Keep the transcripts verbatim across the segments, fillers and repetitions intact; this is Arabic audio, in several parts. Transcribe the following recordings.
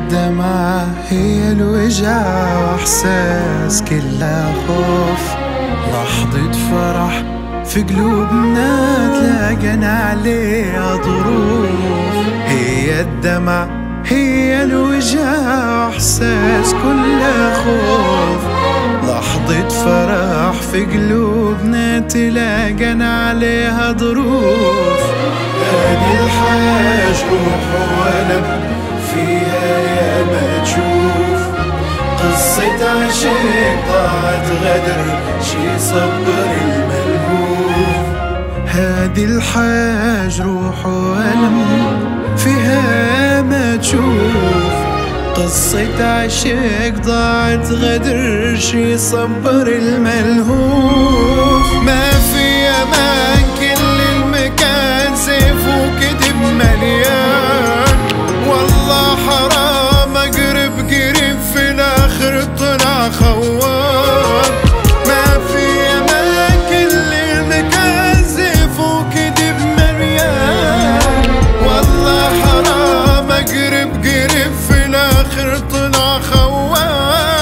الدمعة هي الوجع واحساس كلها خوف، لحظة فرح في قلوبنا تلاقينا عليها ظروف. هي الدمعة هي الوجع واحساس كلها خوف، لحظة فرح في قلوبنا تلاقينا عليها ظروف. هذه الحياة جروح وألم فيها يا ما تشوف، قصة عشق ضاعت غدر شي صبر الملهوف. هذه الحياة جروح وألم فيها ما تشوف، قصة عشق ضاعت غدر شي صبر الملهوف. ما في أمان كل المكان سيف وكذب مليان، والله حرام أقرب قريب في الآخر طلع خوان. ما في أمان كل المكان سيف وكذب مليان، والله حرام أقرب قريب في الآخر طلع خوان.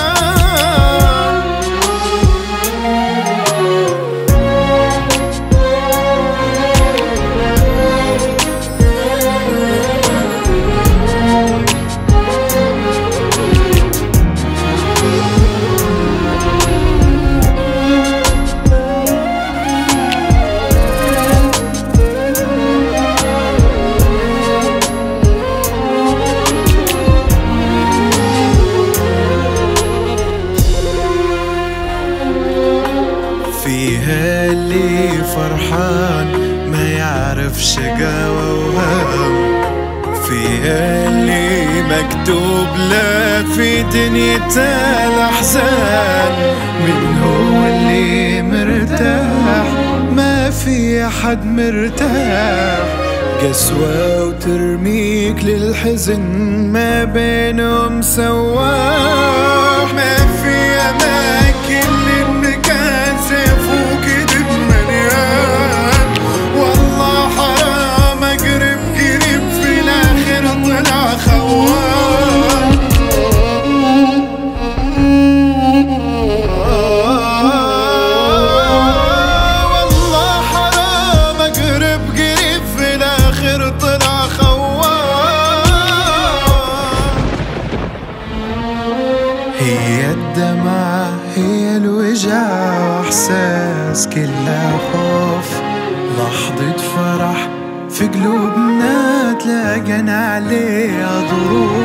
فيها اللي فرحان ما يعرف شقاوة وهم، فيها اللي مكتوب له في دنيته الأحزان، من هو اللي مرتاح ما في أحد مرتاح. قسوة وترميك للحزن ما بينهم سواح. ما في أمان كل المكان سيف وكذب مليان، والله حرام أقرب قريب في الآخر طلع خوان. والله حرام أقرب قريب في الآخر طلع خوان. هي الدمعة هي الوجع واحساس كلها خوف، لحظة فرح في قلوبنا تلاقينا عليها ظروف.